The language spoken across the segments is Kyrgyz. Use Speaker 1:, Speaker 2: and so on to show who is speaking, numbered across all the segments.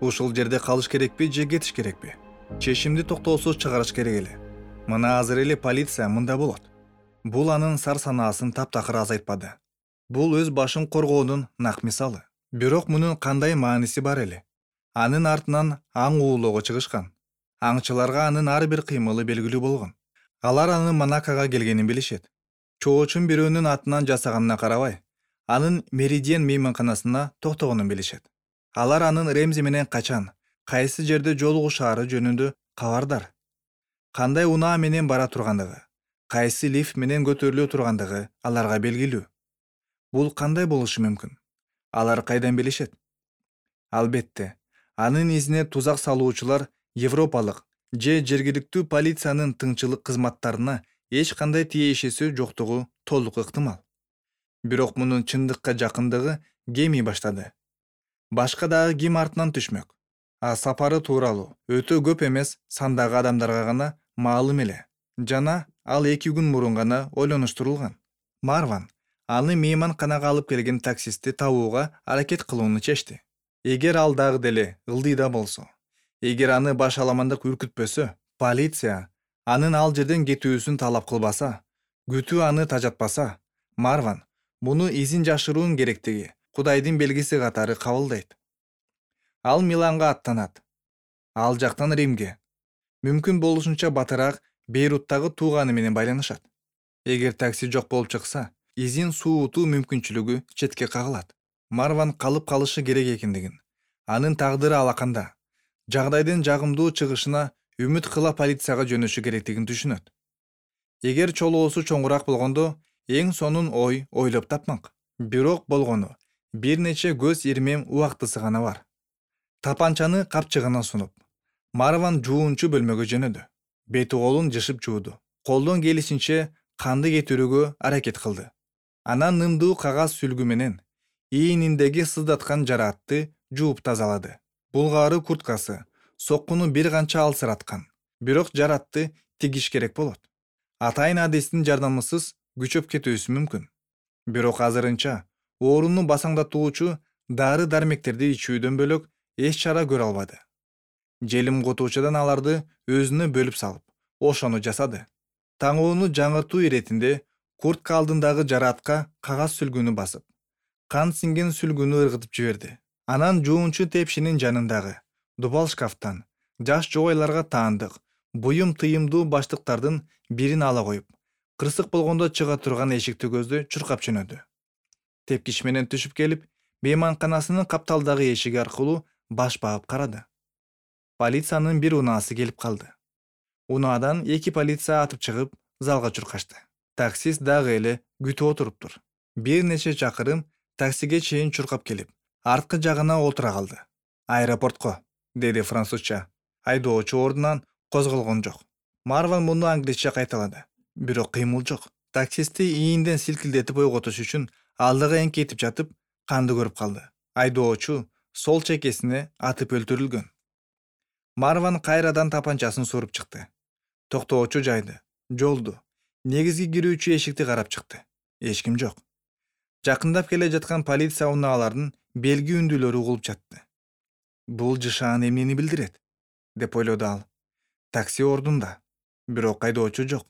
Speaker 1: Ушул жерде калыш керекпи же кетиш керекпи? Чечимди токтоосуз чыгарыш керек эле. Мына азыр эле полиция мында болот. Бул анын сар санаасын таптакыр азайтпады. Бул өз башын коргоонун нак мисалы. Бирок мунун кандай мааниси бар эле? Анын артынан аң уулоого чыгышкан. Аңчыларга анын ар бир кыймылы белгилүү болгон. Алар анын Монакага келгенин билишет. Чоочун бирөөнүн атынан жасаганына карабай, анын Меридиан мейманканасына токтогонун билишет. Алар анын Ремзи менен качан, кайсы жерде жолугушаары жөнүндө кабардар. Кандай унаа менен бара тургандыгы, кайсы лифт менен көтөрүлө тургандыгы аларга белгилүү. Бул кандай болушу мүмкүн? Алар кайдан билишет? Албетте, анын изине тузак салуучулар европалык же жергиликтүү полициянын тыңчылык кызматтарына эч кандай тиешеси жоктугу толук ыктымал. Бирок мунун чындыкка жакындыгы кемий баштады. Башка дагы ким артынан түшмөк? Сапары тууралуу өтө көп эмес сандагы адамдарга гана маалым эле. Жана ал 2 күн мурун гана ойлонуштурулган. Марван аны мейманканага алып келген таксистти табууга аракет кылууну чечти. Эгер ал дагы деле ылдыйда болсо, эгер аны баш аламандык үркүтпөсө, полиция анын ал жерден кетүүсүн талап кылбаса, күтүү аны тажатпаса, Марван муну изин жашыруун керектиги Кудайдын белгиси катары кабылдайт. Ал Миланга аттанат. Ал жактан Римге. Мүмкүн болушунча батыраак Бейруттагы тууганы менен байланышат. Эгер такси жок болуп чыкса, изин суутуу мүмкүнчүлүгү четке кагылат. Марван калып калышы керек экендигин, анын тагдыры алаканда, жагдайдын жагымдуу чыгышына үмүт кыла полицияга жөнөшү керектигин түшүнөт. Эгер чолоосу чоңураак болгондо, эң сонун ой ойлоп тапмак. Бирок болгону бир нече көз ирмем убактысы гана бар. Тапанчаны капчыгына сунуп, Марван жуунчу бөлмөгө жөнөдү. Бети колун жышып жууду. Колдон келишинче канды кетирүүгө аракет кылды. Анан нымдуу кагаз сүлгү менен ийниндеги сыздаткан жараатты жууп тазалады. Булгаары курткасы соккуну бир канча алсыраткан. Бирок жаратты тигиш керек болот. Атайын адистин жардамысыз күчөп кетүүсү мүмкүн. Бирок азырынча ооруну басаңдатуучу дары дармектерди ичүүдөн бөлөк эч чара көрө албады. Желим котуучудан аларды өзүнө бөлүп салып, ошону жасады. Таңоону жаңыртуу иретинде куртка алдындагы жараатка кагаз сүлгүнү басып, кан синген сүлгүнү ыргытып жиберди. Анан жуунчу тепшинин жанындагы дубал шкафтан жаш жубайларга таандык буюм тыйымдуу баштыктардын бирин ала коюп, кырсык болгондо чыга турган эшикти көздө чуркап жөнөдү. Тепкич менен түшүп келип, мейманканасынын капталдагы эшиги аркылуу баш багып карады. Полициянын бир унаасы келип калды. Унаадан 2 полиция атып чыгып, залга чуркашты. Таксист дагы эле күтүп отуруптур. Бир нече чакырым таксиге чейин чуркап келип, арткы жагына отура калды. Аэропортко, деди французча. Айдоочу ордунан козголгон жок. Марван муну англисче кайталады. Бирок кыймыл жок. Таксистти ийинден силкилдетип ойготуш үчүн алдыга эңкейтип жатып, канды көрүп калды. Айдоочу сол чекесине атып өлтүрүлгөн. Марван кайрадан тапанчасын суруп чыкты. Токтоочу жайды, жолду, негизги кирүүчү эшикти карап чыкты. Эч ким жок. Жакындап келе жаткан полиция унаалардын белги үндүүлөрү угулуп жатты. Бул жышаан эмнени билдирет? Деп ойлоду ал. Такси ордунда, бирок айдоочу жок.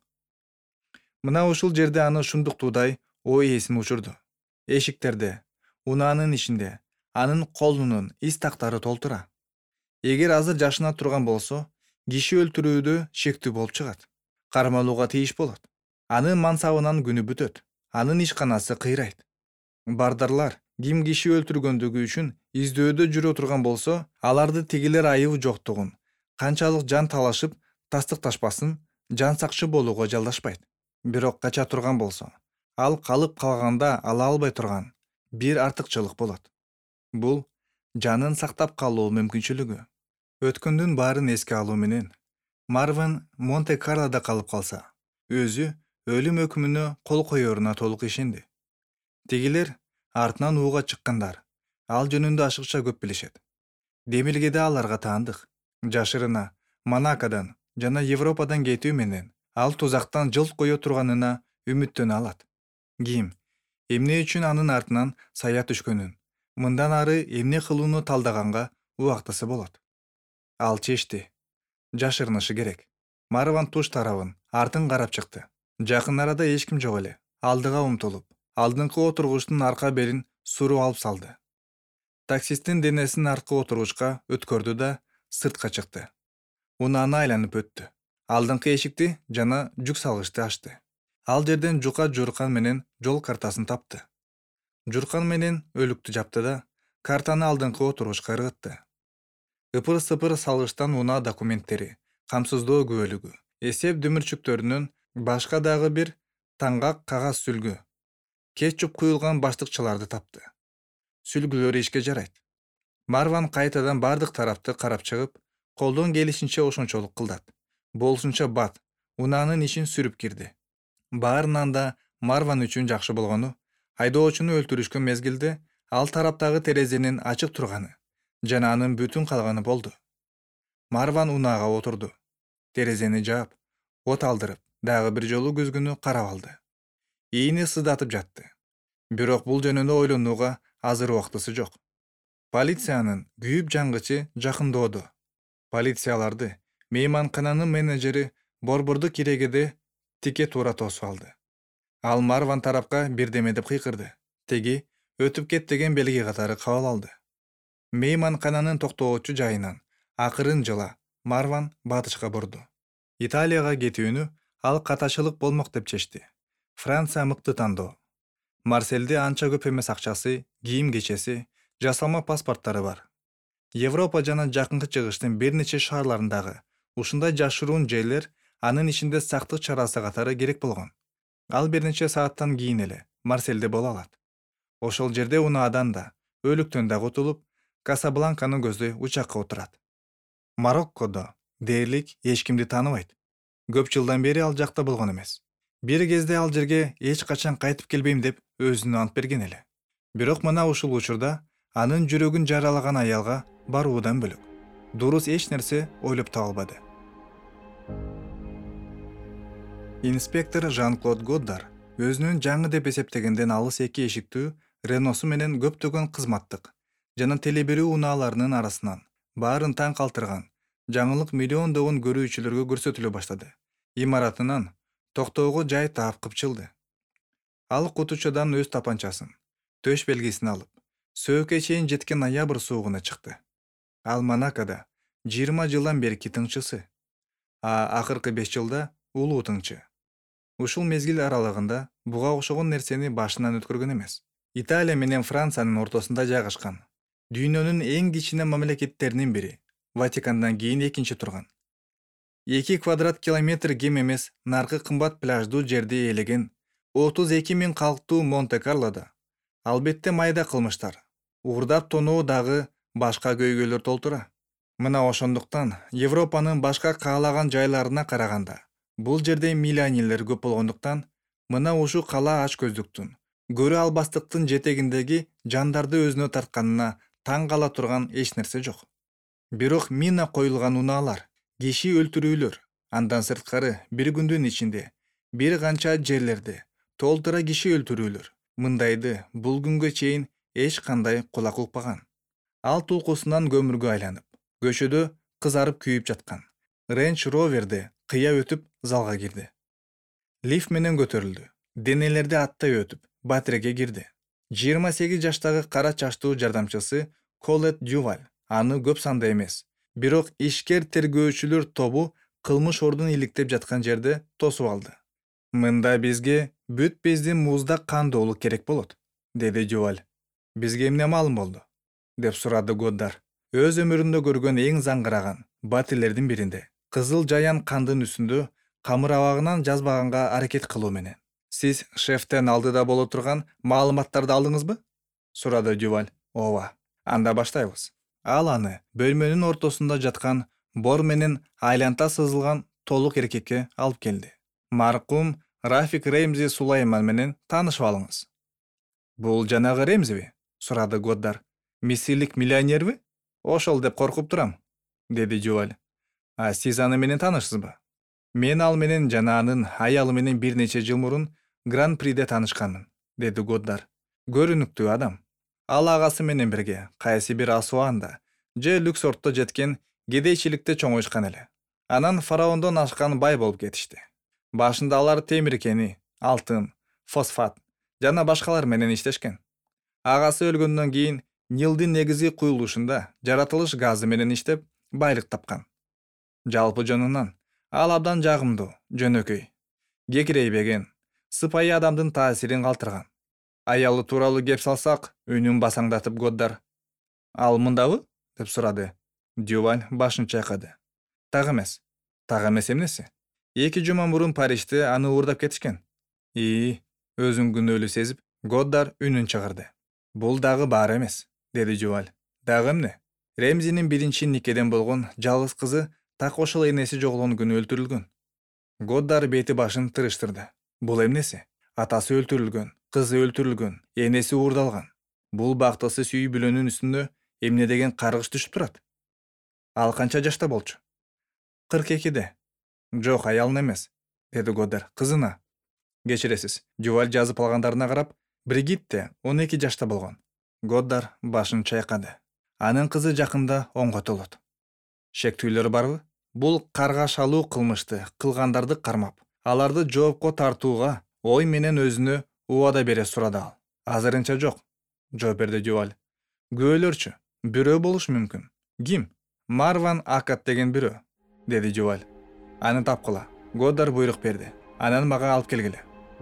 Speaker 1: Мына ушул жерде аны шундуктуудай ой эсин учурду. Эшиктерде, унаанын ичинде, анын колунун из тактары толтура. Эгер азыр жашына турган болсо, киши өлтүрүүдө шектүү болуп чыгат. Кармалууга тийиш болот. Анын мансабынан күнү бүтөт. Анын ишканасы кыйрайт. Бардарлар ким киши өлтүргөндүгү үчүн издөөдө жүрө турган болсо, аларды тигилер айыбы жоктугун, канчалык жан талашып тастыкташпасын, жан сакчы болууга жалдашпайт. Бирок кача турган болсо, ал калып калганда ала албай турган бир артыкчылык болот. Бул жанын сактап калуу мүмкүнчүлүгү. Өткөндүн баарын эске алуу менен Марван Монте-Карлода калып калса, өзү өлүм өкүмүнө кол коеруна толук ишенди. Тигилер артынан ууга чыккандар ал жөнүндө ашыкча көп билишет. Демилгеде аларга таандык. Жашырына Монакодан жана Европадан кетүү менен ал тузактан жылт кое турганына үмүттөнө алат. Ким, эмне үчүн анын артынан сая түшкөнүн, мындан ары эмне кылууну талдаганга убактысы болот. Ал чечти. Жашырынышы керек. Марван туш тарабын, артын карап чыкты. Жакын арада эч ким жок эле. Алдыга умтулуп, алдыңкы отургучтун арка белин суруп алып салды. Таксисттин денесин арткы отургучка өткөрдү да сыртка чыкты. Унааны айланып өттү. Алдыңкы эшикти жана жүк салгычты ачты. Ал жерден жука Журкан менен жол картасын тапты. Журкан менен өлүктү жапты да картаны алдыңкы отургучка ыргытты. Ыпыр-сыпыр салгычтан унаа документтери, камсыздоо күбөлүгү, эсеп дүмүрчүктөрүнөн башка дагы бир таңгак кагаз сүлгү, кетчуп куюлган баштыкчаларды тапты. Сүлгүлөр ишке жарайт. Марван кайтадан бардык тарапты карап чыгып, колдон келишинче ошончолук кылдат. Болушунча бат, унаанын ишин сүрүп кирди. Баарынан да Марван үчүн жакшы болгону, айдоочуну өлтүрүшкөн мезгилде ал тараптагы терезенин ачык турганы жана анын бүтүн калганы болду. Марван унаага отурду. Терезени жаап, от алдырып, дагы бир жолу көзгүнү карап алды. Ийини сыздатып жатты. Бирок бул жөнүндө ойлонууга азыр убактысы жок. Полициянын күйүп жангычы жакындоодо. Полицияларды мейманкананын менеджери борборду кирегеде тике туура тосуп алды. Ал Марван тарапка бирдеме деп кыйкырды. Теги өтүп кет деген белги катары кабыл алды. Мейманкананын токтоочу жайынан акырын жыла Марван батышка бурду. Италияга кетүүнү ал катачылык болмок деп чечти. Франция мыкты тандоо. Марселде анча көп эмес акчасы, кийим-кечеси, жасалма паспорттары бар. Европа жана жакынкы чыгыштын бир нече шаарларындагы ушундай жашыруун жерлер анын ичинде сактык чарасы катары керек болгон. Ал бир нече сааттан кийин эле Марселде боло алат. Ошол жерде унаадан да, өлүктөн да кутулуп, Касабланканы көздөй учакка отурат. Мароккодо дээрлик эч кимди тааныбайт. Көп жылдан бери ал жакта болгон эмес. Бир кезде ал жерге эч качан кайтып келбейм деп өзүнө ант берген эле. Бирок мына ушул учурда анын жүрөгүн жаралаган аялга баруудан бөлөк дурус эч нерсе ойлоп таба албады. Инспектор Жан-Клод Годдар өзүнүн жаңы деп эсептегенден алыс эки эшиктүү Реносу менен көптөгөн кызматтык жана телеберүү унааларынын арасынан баарын таң калтырган жаңылык миллиондогон көрүүчүлөргө көрсөтүлө баштады. Имаратынан токтоого жай таап кыпчылды. Ал кутучадан өз тапанчасын, төш белгисин алып, сөөгө чейин жеткен ноябрь суугуна чыкты. Ал Монакода 20 жылдан берки тыңчысы, акыркы 5 жылда улуу тыңчы. Ушул мезгил аралыгында буга окшогон нерсени башынан өткөргөн эмес. Италия менен Франциянын ортосунда жайгашкан дүйнөнүн эң кичине мамлекеттеринин бири, Ватикандан кийин экинчи турган. 2 квадрат километр кем эмес наркы кымбат пляждуу жерди ээлеген 32 000 калктуу Монте-Карлодо албетте майда кылмыштар, уурдап тоноо дагы башка көйгөйлөр толтура. Мына ошондуктан Европанын башка каалаган жайларына караганда бул жерде миллионерлер көп болгондуктан мына ушу кала ач көздүктүн, көрө албастыктын жетегиндеги жандарды өзүнө тартканына таң кала турган эч нерсе жок. Бирок мина коюлган унаалар, киши өлтүрүүлөр, андан сырткары бир күндүн ичинде бир канча жерлерде толтура киши өлтүрүүлөр. Мындайды бул күнгө чейин эч кандай кулак укпаган. Ал тулкусунан көмүргө айланып, көчөдө кызарып күйүп жаткан Range Rover'де кыя өтүп залга кирди. Лифт менен көтөрүлдү. Денелерди аттай өтүп, батиреге кирди. 28 жаштагы кара чачтуу жардамчысы Колет Дюваль аны көп санда эмес, бирок ишкер тергөөчүлөр тобу кылмыш ордун иликтеп жаткан жерде тосуп алды. Мында бизге бүт биздин муздак кандоолук керек болот, деди Дюваль. Бизге эмне маалым болду? Деп сурады Годдар. Өз өмүрүндө көргөн эң заңгыраган батирлердин биринде кызыл жаян кандын үстүндө камыр абагынан жазбаганга аракет кылуу менен. Сиз шефтен алдыда боло турган маалыматтарды алдыңызбы? Сурады Дюваль. Ооба. Анда баштайбыз. Ал аны бөлмөнүн ортосунда жаткан бор менен айланта сызылган толук эркекке алып келди. Маркум Рафик Ремзи Сулайман менен таанышып алыңыз. Бул жанагы Ремзиби? Сурады Годдар. Мисирлик миллионерби? Ошол деп коркуп турам, деди Дюваль. Сиз аны менен таанышсызбы? Мен ал менен жана анын аялы менен бир нече жыл мурун Гран-приде таанышканмын, деди Годдар. Көрүнүктүү адам. Ал агасы менен бирге кайсы бир асуанда же Люксордто жеткен кедейчиликте чоңоюшкан эле. Анан фараондон ашкан бай болуп кетишти. Башында алар темир кени, алтын, фосфат жана башкалар менен иштешкен. Агасы өлгөндөн кийин Нилдин негизги куюлушунда жаратылыш газы менен иштеп байлык тапкан. Жалпы жөнүнөн ал абдан жагымдуу, жөнөкөй, кекирейбеген, сыпайы адамдын таасирин калтырган. Аялы тууралуу кеп салсак, үнүн басаңдатып Годдар: "Ал мындабы?" деп сурады. Дюваль башын чайкады. Так эмес. Так эмес эмнеси? 2 жума мурун Парижде аны уурдап кетишкен. Өзүн күнөөлүү сезип, Годдар үнүн чыгарды. Бул дагы баары эмес, деди Дюваль. Дагы эмне? Ремзинин биринчи никеден болгон жалгыз кызы так ошол энеси жоголгон күнү өлтүрүлгөн. Годдар бети башын тырыштырды. Бул эмнеси? Атасы өлтүрүлгөн, кызы өлтүрүлгөн, энеси уурдалган. Бул бактысыз үй бүлөнүн үстүнө эмне деген каргыш түшүп турат? Ал канча жашта болчу? 42-де. Жок, аялын эмес, деди Годдар, кызына. Кечиресиз, Дюваль жазып алгандарына карап, Бригитте 12 жашта болгон. Годдар башын чайкады. Анын кызы жакында оңготулот. Шектүүлөр барбы? Бул каргашалуу кылмышты кылгандарды кармап, аларды жоопко тартууга ой менен өзүнө убада бере сурады ал. Азырынча жок, жооп берди Дюваль. Күбөлөрчү? Бирөө болушу мүмкүн. Ким? Марван Акат деген бирөө, деди Дюваль. Аны тапкыла. Годдар буйрук берди. Анан мага алып келгиле.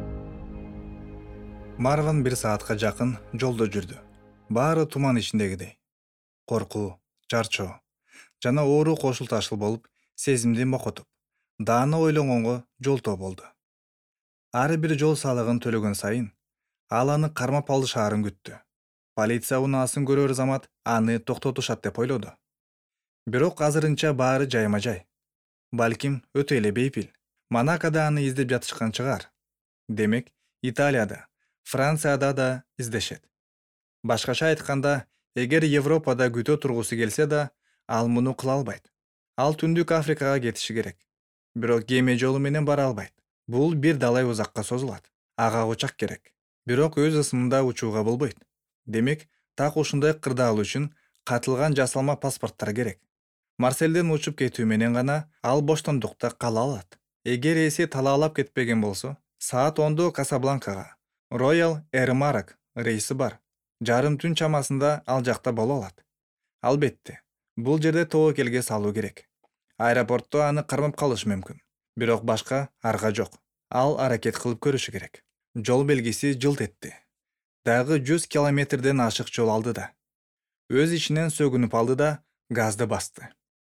Speaker 1: Марван 1 саатка жакын жолдо жүрдү. Баары туман ичиндегидей. Коркуу, чарчоо жана оору кошул ташыл болуп, сезимди мокотуп, даана ойлонгонго жолтоо болду. Ар бир жол салыгын төлөгөн сайын, ал аны кармап алышаарын күттү. Полиция унаасын көрөр замат аны токтотушат деп ойлоду. Бирок азырынча баары жайма-жай. Балким өтө эле бейпил. Монакода аны издеп жатышкан чыгар. Демек, Италияда, Францияда да издешет. Башкача айтканда, эгер Европада күтө тургусу келсе да, ал муну кыла албайт. Ал Түндүк Африкага кетиши керек. Бирок кеме жолу менен бара албайт. Бул бир далай узакка созулат. Ага учак керек. Бирок өз ысымында учууга болбойт. Демек, так ушундай кырдаал үчүн катылган жасалма паспорттар керек. Марселден учуп кетүү менен гана ал боштондукта кала алат. Эгер эси талаалап кетпеген болсо, саат 10-до Касабланкага Royal Air Maroc рейси бар. Жарым түн чамасында ал жакта боло алат. Албетте, бул жерде тобокелге салуу керек. Аэропортто аны кармап калышы мүмкүн. Бирок башка арга жок. Ал аракет кылып көрүшү керек. Жол белгиси жылт этти. Дагы 100 километрден ашык жол алды да. Өз ичинен сөгүнүп алды да газды басты.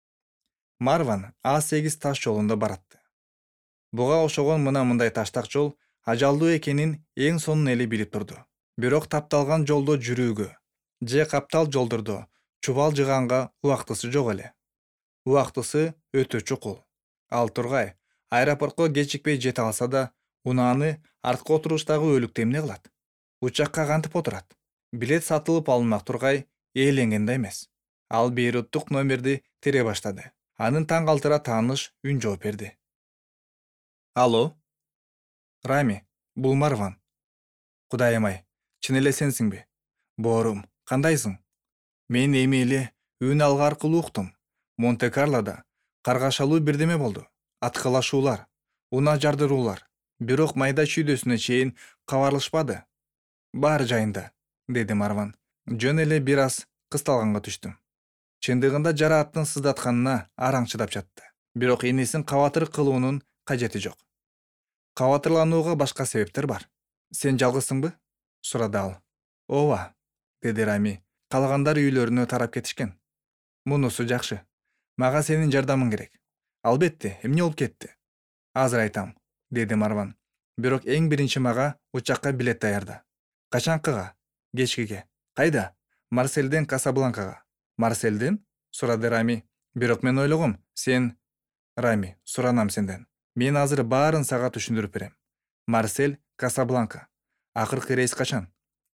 Speaker 1: Марван А8 таш жолунда баратты. Буга ошогон мындай таштак жол ажалдуу экенин эң сонун эле билип турду. Бирок тапталган жолдо жүрүүгө же каптал жолдордо чубал жыганга убактысы жок эле. Убактысы өтө чукул. Ал тургай, аэропортко кечикпей жете алса да, унааны арткы отуруштагы өлүктү эмне кылат? Учакка кантип отурат? Билет сатылып алынмак тургай, ээленген да эмес. Ал Бейруттук номерди тере баштады. Анын таң калтыра тааныш үн жооп берди. Алло? Рами, бул Марван. Кудайым ай, чын эле сенсиңби? Боорум, кандайсың? Мен эми эле үн алга аркылуу уктум. Монте-Карлода каргашалуу бирдеме болду. Аткылашуулар, унаа жардыруулар. Бирок майда чүйдөсүнө чейин кабарлашпады. Баары жайында, деди Марван. Жөн эле бир аз кысталганга түштүм. Чындыгында жарааттын сыздатканына араң чыдап жатты. Бирок энесин кабатыр кылуунун кажети жок. Кабатырланууга башка себептер бар. Сен жалгызсыңбы? Сурады ал. Ооба, деди Рами. Калгандар үйлөрүнө тарап кетишкен. Мунусу жакшы. Мага сенин жардамың керек. Албетте, эмне болуп кетти? Азыр айтам, деди Марван. Бирок эң биринчи мага учакка билет даярда. Качанкыга? Кечкиге. Кайда? Марселден Касабланкага. Марселден? Сурады Рами. Бирок мен ойлогом, сен... Рами, суранам сенден. Мен азыр баарын сага түшүндүрүп берем. Марсель, Касабланка. Акыркы рейс качан?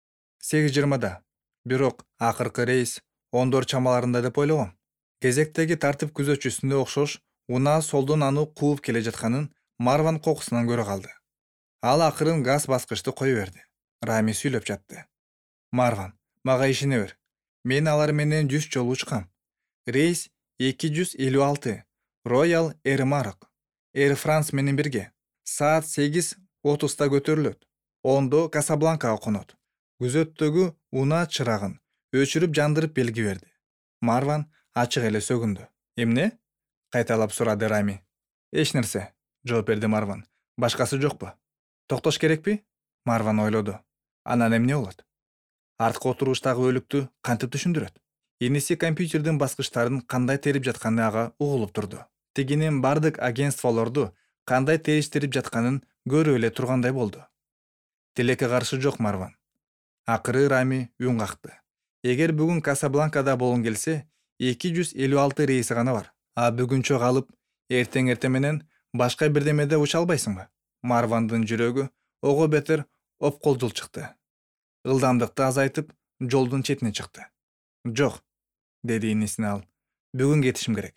Speaker 1: 8:20. Бирок акыркы рейс 10 чамаларында деп ойлогом. Кезектеги тартип күзөтчүсүнө окшош унаа солдон аны кууп келе жатканын Марван кокусунан көрө калды. Ал акырын газ баскычты кое берди. Рами сүйлөп жатты. Марван, мага ишене бер. Мен алар менен 100 жолу учкам. Рейс 256 Royal Air Maroc Air France менен бирге саат 8:30 көтөрүлөт. 10 Касабланкага конот. Күзөттөгү унаа чырагын өчүрүп жандырып белги берди. Марван ачык эле сөгүндү. Эмне? Кайталап сурады Рами. Эч нерсе, жооп берди Марван. Башкасы жокпу? Токтош керекпи? Марван ойлоду. Анан эмне болот? Арткы отуруштагы өлүктү кантип түшүндүрөт? Иниси компьютердин баскычтарын кандай терип жатканы ага угулуп турду. Тигинин бардык агентстволорду кандай териштирип жатканын көрүп эле тургандай болду. Тилекке каршы жок Марван. Акыры Рами үн какты. Эгер бүгүн Касабланкада болгон келсе, 256 рейси гана бар. А бүгүнчө калып, эртең менен башка бирдемеде уча албайсыңбы? Марвандын жүрөгү ого бетер опколжул чыкты. Ылдамдыкты азайтып, жолдун четине чыкты. Жок, деди инисине ал. Бүгүн кетишим керек.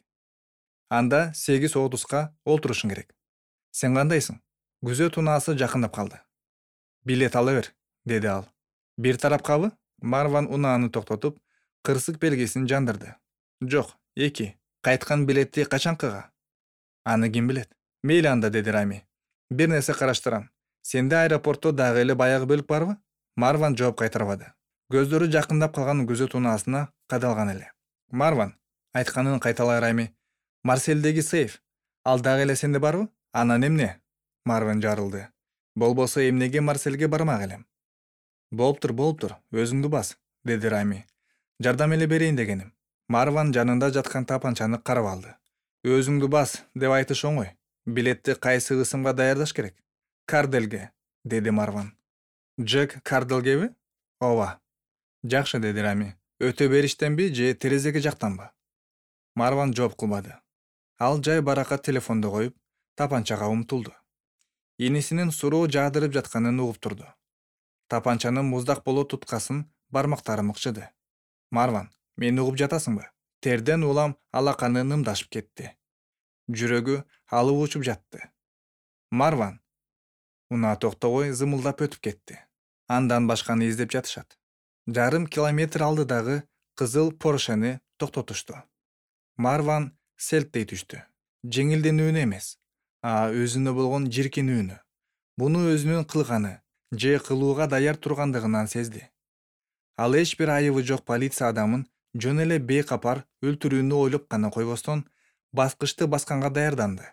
Speaker 1: Анда 8:30га олтурушуң керек. Сен кандайсың? Күзөт унаасы жакындап калды. Билет ала бер, деди ал. Бир тарапкабы? Марван унааны токтотуп, кырсык белгисин жандырды. Жок, 2. Кайткан билетти качанкыга? Аны ким билет? Мейли анда, деди Рами. Бир нерсе караштырам. Сенде аэропортто дагы эле баягы бөлүк барбы? Марван жооп кайтарбады. Көздөрү жакындап калган күзөт унаасына кадалган эле. Марван, айтканын кайталай Рами. Марселдеги сейф. Ал дагы эле сенде барбы? Анан эмне? Марван жарылды. Болбосо эмнеге Марселге бармак элем? Болуптур, өзүңдү бас, деди Рами. Жардам эле берейин дегеним. Марван жанында жаткан тапанчаны карап алды. Өзүңдү бас деп айтыш оңой. Билетти кайсы кысымга даярдаш керек? Карделге, деди Марван. Джек Карделгеби? Ооба. Жакшы, деди Рами. Өтө бериштенби же терезеге жактанбы? Марван жооп кылбады. Ал жай баракка телефонду коюп, тапанчага умтулду. Инисинин суроо жаадырып жатканын угуп турду. Тапанчанын муздак боло туткасын бармактары мыкчыды. Марван, мени угуп жатасыңбы? Терден улам алаканы нымдашып кетти. Жүрөгү алып учуп жатты. Марван. Унаа токтобой зымылдап өтүп кетти. Андан башканы издеп жатышат. Жарым километр алдыдагы кызыл Поршени токтотушту. Марван селттей түштү. Жеңилденүүнү эмес, өзүнө болгон жиркенүүнү. Буну өзүнүн кылганы же кылууга даяр тургандыгынан сезди. Ал эч бир айыбы жок полиция адамын жөн эле бейкапар өлтүрүүнү ойлоп гана койбостон, баскычты басканга даярданды.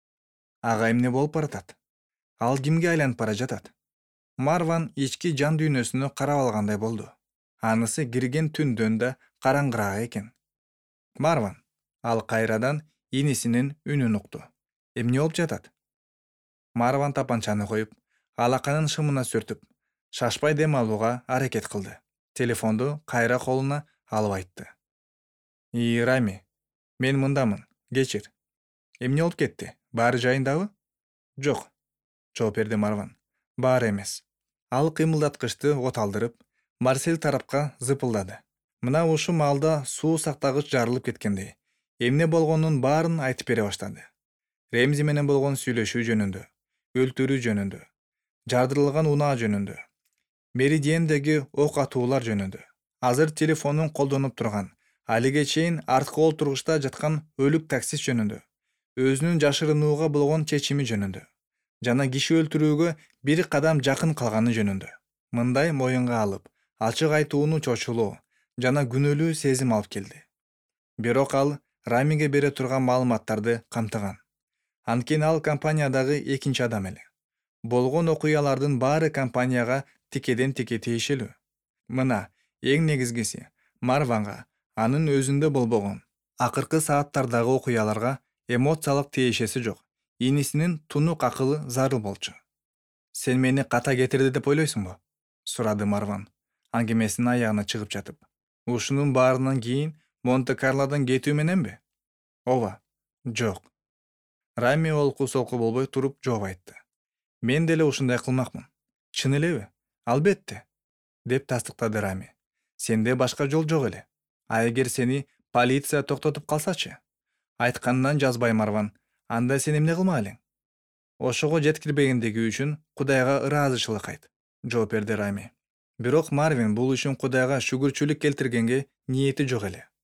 Speaker 1: Ага эмне болуп баратат? Ал кимге айланып бара жатат? Марван ички жан дүйнөсүнө карап алгандай болду. Анысы кирген түндөн да караңгыраак экен. Марван, ал кайрадан инисинин үнүн укту. Эмне болуп жатат? Марван тапанчаны коюп, алаканын шымына сүртүп, шашпай дем алууга аракет кылды. Телефонду кайра колуна алып айтты. Рами, мен мындамын, кечир. Эмне болуп кетти? Баары жайындабы? Жок, жооп берди Марван. Баары эмес. Ал кыймылдаткычты оталдырып, Марсель тарапка зыпылдады. Мына ушу маалда суу сактагыч жарылып кеткендей, эмне болгонун баарын айтып бере баштады. Ремзи менен болгон сүйлөшүү жөнүндө, өлтүрүү жөнүндө, жардырылган унаа жөнүндө, Меридиендеги ок атуулар жөнүндө. Азыр телефонун колдонуп турган, алиге чейин арткы олтургучта жаткан өлүк таксист жөнүндө, өзүнүн жашырынууга болгон чечими жөнүндө жана киши өлтүрүүгө бир кадам жакын калганы жөнүндө. Мындай моюнга алып, ачык айтууну чочулоо жана күнөөлүү сезим алып келди. Бирок ал Рамиге бере турган маалыматтарды камтыган. Анткени ал компаниядагы экинчи адам эле. Болгон окуялардын баары компанияга тикеден-тике тийишелүү. Мына, эң негизгиси, Марванга, анын өзүндө болбогон акыркы сааттардагы окуяларга эмоциялык тиешеси жок. Инисинин тунук акылы зарыл болчу. Сен мени ката кетирди деп ойлойсуңбу? Сурады Марван, аңгемесинин аягына чыгып жатып. Ушунун баарынан кийин Монте-Карлодан кетүү мененби? Ооба. Жок. Рами олку-солку болбой туруп жооп айтты. Мен деле ушундай кылмакмын. Чын элеби? Албетте, деп тастыктады Рами. Сенде башка жол жок эле. А эгер сени полиция токтотуп калсачы? Айтканынан жазбай Марван. Анда сен эмне кылмак элең? Ошого жеткирбегендиги үчүн Кудайга ыраазычылык айт, жооп берди Рами. Бирок Марвин бул үчүн Кудайга шүгүрчүлүк келтиргенге ниети жок эле.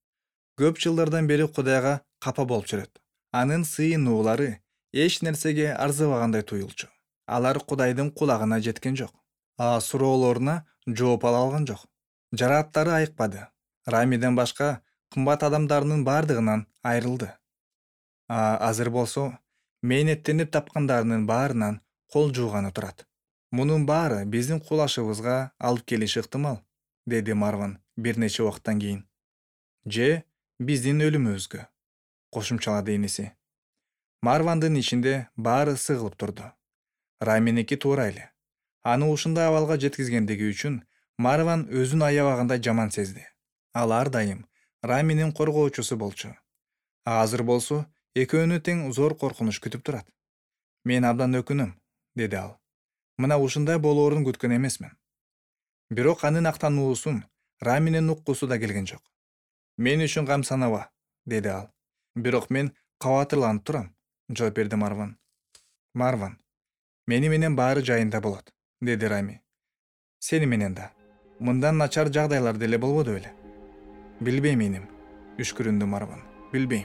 Speaker 1: Көп жылдардан бери Кудайга капа болуп жүрөт. Анын сыйынуулары эч нерсеге арзыбагандай туюлчу. Алар Кудайдын кулагына жеткен жок. Суроолоруна жооп ала алган жок. Жарааттары айыкпады. Рамиден башка кымбат адамдарынын бардыгынан айрылды. Азыр болсо мээнеттенип тапкандарынын баарынан кол жууганы турат. Мунун баары биздин кулашыбызга алып келиши ыктымал, деди Марван бир нече убакыттан кийин. Же биздин өлүмүбүзгө, кошумчалады иниси. Марвандын ичинде баары сыгылып турду. Раминики туура эле. Аны ушундай абалга жеткизгендиги үчүн Марван өзүн аябагандай жаман сезди. Ал ар дайым Раминин коргоочусу болчу. Азыр болсо экөөнү тең зор коркунуч күтүп турат. Мен абдан өкүнөм, деди ал. Мына ушундай болоорун күткөн эмесмин. Бирок анын актануусун Раминин уккусу да келген жок. Мен үчүн кам санаба, деди ал. Бирок мен кабатырланып турам, жооп берди Марван. Марван, мени менен баары жайында болот, деди Рами. Сени менен да. Мындан начар жагдайлар деле болбоду беле? Билбейм иним, үшкүрүндү Марван. Билбейм.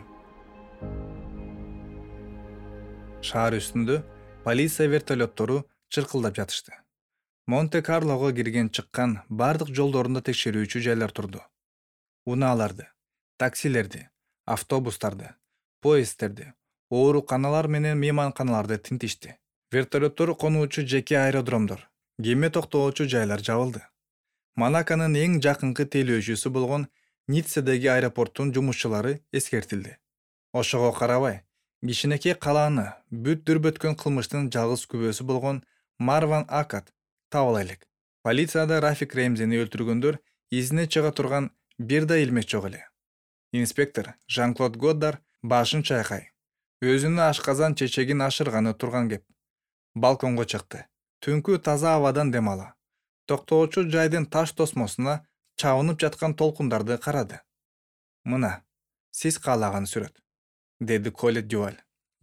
Speaker 1: Шаар үстүндө полиция вертолеттору чыркылдап жатышты. Монте-Карлого кирген чыккан бардык жолдорунда текшерүүчү жайлар турду. Унааларды, таксилерди, автобустарды, поезддерди, ооруканалар менен мейманканаларды тинтишти. Вертолеттор конуучу жеке аэродромдор, кеме токтоочу жайлар жабылды. Монаконун эң жакынкы тейлөөчүсү болгон Ниццедеги аэропорттун жумушчулары эскертилди. Ошого карабай, кичинекей калааны бүт дүрбөткөн кылмыштын жалгыз күбөсү болгон Марван Акат табыла элек. Полицияда Рафик Ремзени өлтүргөндөр изине чыга турган бир да илмек жок эле. Инспектор Жан-Клод Годдар башын чайкай, өзүнүн ашказан чечегин ашырганы турган кеп. Балконго чыкты. Түнкү таза абадан дем ала. Токтоочу жайдын таш тосмосуна чабынып жаткан толкундарды карады. Мына, сиз каалаган сүрөт, деди Колет Дюваль.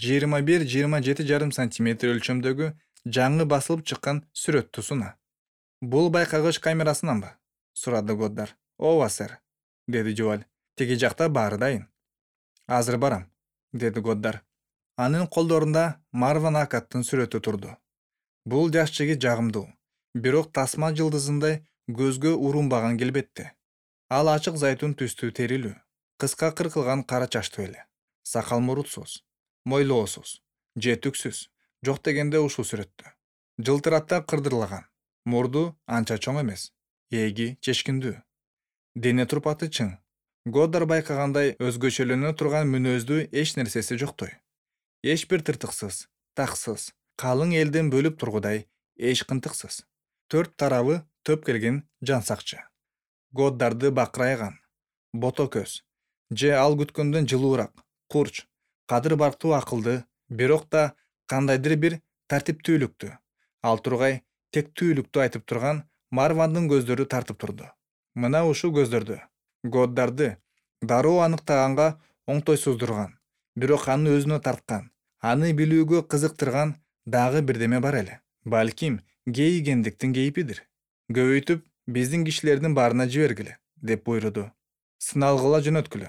Speaker 1: 21-27,5 сантиметр өлчөмдөгү жаңы басылып чыккан сүрөттү суна. Бул байкагыч камерасынанбы? Сурады Годдар. Ооба, сэр, деди Дюваль. Тиги жакта баары дайын. Азыр барам, деди Годдар. Анын колдорунда Марван Акаттын сүрөтү турду. Бул жаш жигит жагымдуу, бирок тасма жылдызындай көзгө урунбаган келбетти. Ал ачык зайтун түстүү терилүү, кыска кыркылган кара чачтуу эле. Сакал мурутсуз, мойлоосуз, же түксүз, жок дегенде ушул сүрөттө. Жылтыратта кырдырлаган, мурду анча чоң эмес, ээги чечкиндүү. Дене турпаты чың. Годдар байкагандай өзгөчөлөнө турган мүнөздүү эч нерсеси жоктой. Эч бир тыртыксыз, таксыз, калың элден бөлүп тургудай эч кынтыксыз. Төрт тарабы төп келген жансакчы. Годдарды бакырайган, бото көз, же ал күткөндөн жылуураак, курч, кадыр барктуу акылды, бирок да кандайдыр бир тартиптүүлүктү, ал тургай тектүүлүктү айтып турган Марвандын көздөрү тартып турду. Мына ушул көздөрдү Годдарды дароо аныктаганга оңтойсуздурган, бирок аны өзүнө тарткан, аны билүүгө кызыктырган дагы бирдеме бар эле. Балким кейигендиктин кейипидир. Көбөйтүп биздин кишилердин баарына жибергиле, деп буйруду. Сыналгыла жөнөткүлө.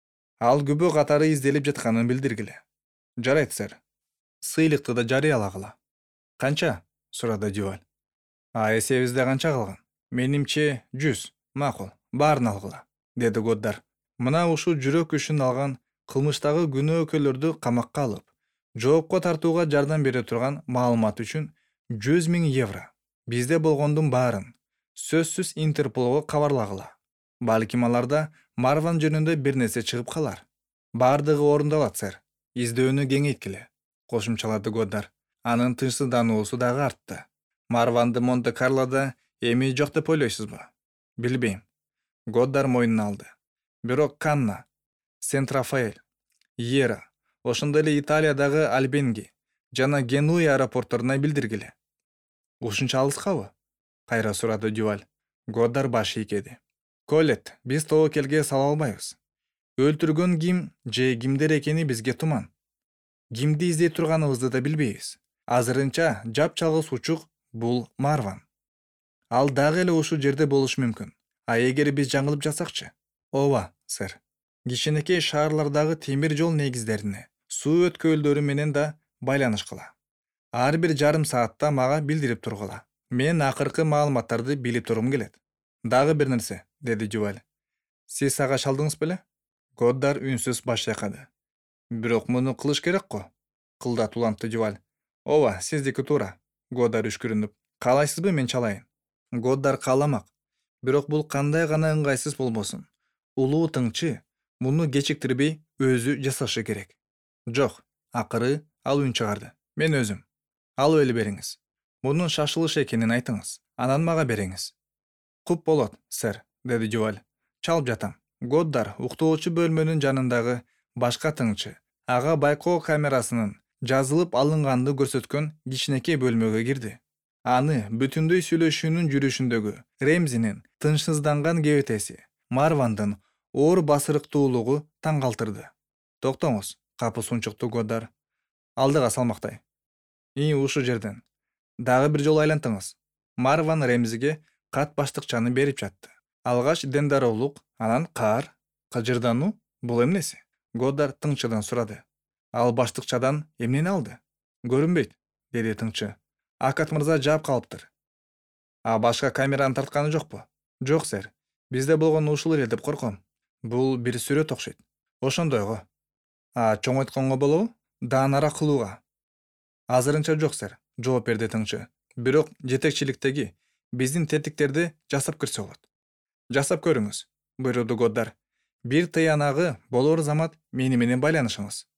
Speaker 1: Ал күбө катары изделип жатканын билдиргиле. Жарайт, сэр. Сыйлыкты да жарыялагыла. Канча? Сурады Дюваль. Эсебизде канча калган? Менимче 100. Макул, баарын алгыла, деди Годдар. Мына ушул жүрөк күшүн алган кылмыштагы күнөөкөрлөрдү камакка алып, жоопко тартууга жардам бере турган маалымат үчүн 100 000 евро. Бизде болгондун баарын сөзсүз Интерполго кабарлагыла. Балким аларда Марван жөнүндө бир нерсе чыгып калар. Бардыгы орундалат, сэр. Издөөнү кеңейткиле, кошумчалады Годдар. Анын тынчсыздануусу дагы артты. Марванды Монте-Карлода эми жок деп ойлойсузбу? Билбейм. Годдар мойнуна алды. Бирок Канна, Сент-Рафаэль, Иера, ошондой эле Италиядагы Альбенги жана Генуя аэропортторуна билдиргиле. Ушунча алыскабы? Кайра сурады Дюваль. Годдар баш ийкеди. Колет, биз тобокелге сала албайбыз. Өлтүргөн ким же кимдер экени бизге туман. Кимди издей турганыбызды да билбейбиз. Азырынча жапчалгыс учук бул Марван. Ал дагы эле ушул жерде болушу мүмкүн. Эгер биз жаңылып жатсакчы? Ооба, сэр. кичинекей шаарлардагы темир жол негиздерине, суу өткөлдөрү менен да байланышкыла. Ар бир жарым саатта мага билдирип тургула. Мен акыркы маалыматтарды билип тургум келет. Дагы бир нерсе, деди Жуваль. Сиз ага чалдыңыз беле? Годдар үнсүз баш чайкады. Бирок муну кылыш керек го, кылдат улантты Жуваль. Ооба, сиздики туура. Годдар үшкүрүнүп. Каалайсызбы мен чалайын? Годдар кааламак. Бирок бул кандай гана ыңгайсыз болбосун. Улуу тыңчы муну кечиктирбей өзү жасашы керек. Жок, акыры ал үн чыгарды. Мен өзүм. Алып эле бериңиз. Мунун шашылыш экенин айтыңыз. Анан мага бериңиз. Куп болот, сэр, деди Жуваль. Чалып жатам. Годдар уктоочу бөлмөнүн жанындагы башка тыңчы, ага байкоо камерасынын жазылып алынганды көрсөткөн кичинекей бөлмөгө кирди. Аны бүтүндөй сүйлөшүүнүн жүрүшүндөгү Ремзинин тынчсызданган кебетеси, Марвандын оор басырыктуулугу таң калтырды. Токтоңуз, капы сунчукту Годдар. Алдыга салмактай. Ушу жерден. Дагы бир жолу айлантыңыз. Марван Ремзиге кат баштыкчаны берип жатты. Алгач дендароолук, анан каар, кыжырдануу, бул эмнеси? Годдар тыңчыдан сурады. Ал баштыкчадан эмнени алды? Көрүнбөйт, деди тыңчы. Акат мырза жаап калыптыр. А башка камераны тартканы жокпу? Жок, сэр. Бизде болгон ушул эле деп корком. Бул бир сүрөт окшойт. Ошондойго. А чоңойтконго болобу? Даанара кылууга. Азырынча жок, сэр, жооп берди тыңчы. Бирок жетекчиликтеги биздин тетиктерди жасап кирсе болот. Жасап көрүңүз, буйруду Годдар. Бир тыянагы болор замат мени менен байланышыңыз.